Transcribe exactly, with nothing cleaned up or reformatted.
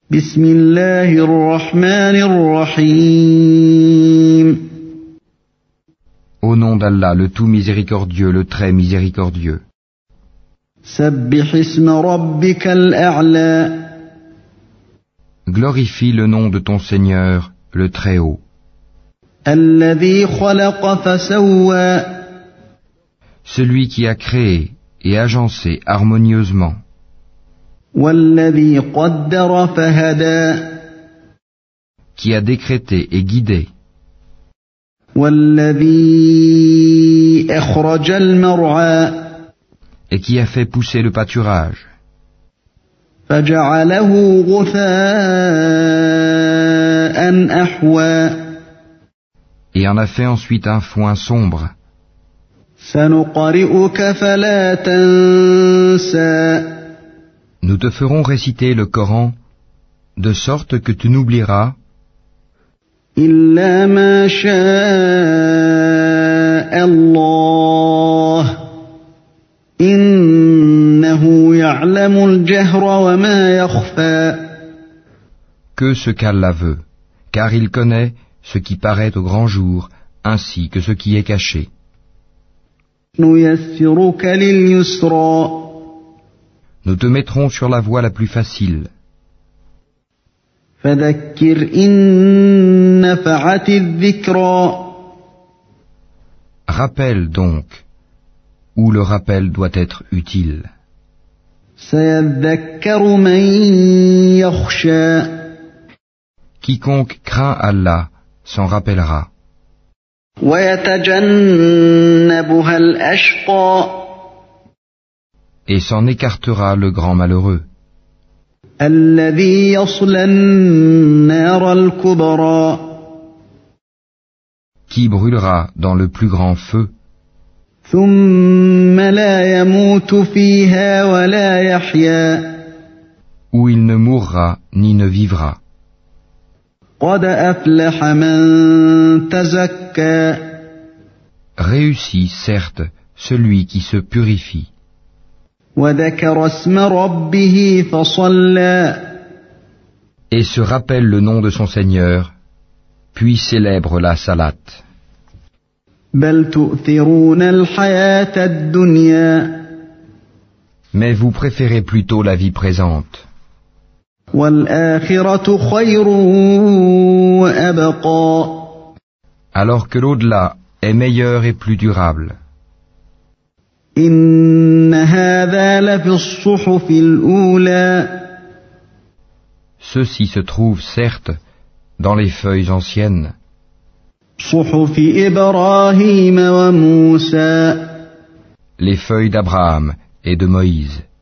بسم الله الرحمن الرحيم. Au nom d'Allah, le tout miséricordieux, le très miséricordieux. سبح اسم ربك الأعلى. Glorifie le nom de ton Seigneur, le Très-Haut. الذي خلق فسوى. Celui qui a créé et agencé harmonieusement. والذي قدر فهدى. Qui a décrété et guidé. والذي أخرج المرعى. Et qui a fait pousser le pâturage. فجعله غثاء أحوى. Et en a fait ensuite un foin sombre. سنقرئك فلا تنسى. Nous te ferons réciter le Coran, de sorte que tu n'oublieras إلا ما شاء الله إنه يعلم الجهر وما يخفى. que ce qu'Allah veut, car il connaît ce qui paraît au grand jour, ainsi que ce qui est caché. نيسرك لليسرى. Nous te mettrons sur la voie la plus facile. فذكر إن نفعت الذكرى. Rappelle donc, où le rappel doit être utile. سيذكر من يخشى. Quiconque craint Allah s'en rappellera. ويتجنبها الأشقى. Et s'en écartera le grand malheureux. الذي يصلى النار الكبرى. Qui brûlera dans le plus grand feu. ثم لا يموت فيها ولا يحيا. Où il ne mourra ni ne vivra. قد أفلح من تزكى. Réussit, certes, celui qui se purifie. وذكر اسم ربه فصلى. Et se rappelle le nom de son Seigneur, puis célèbre la salate. بل تؤثرون الحياة الدنيا. Mais vous préférez plutôt la vie présente. والآخرة خير وأبقى. Alors que l'au-delà est meilleur et plus durable. إن هذا لفي الصحف الأولى. Ceci se trouve, certes, dans les feuilles anciennes. صحف إبراهيم وموسى. Les feuilles d'Abraham et de Moïse.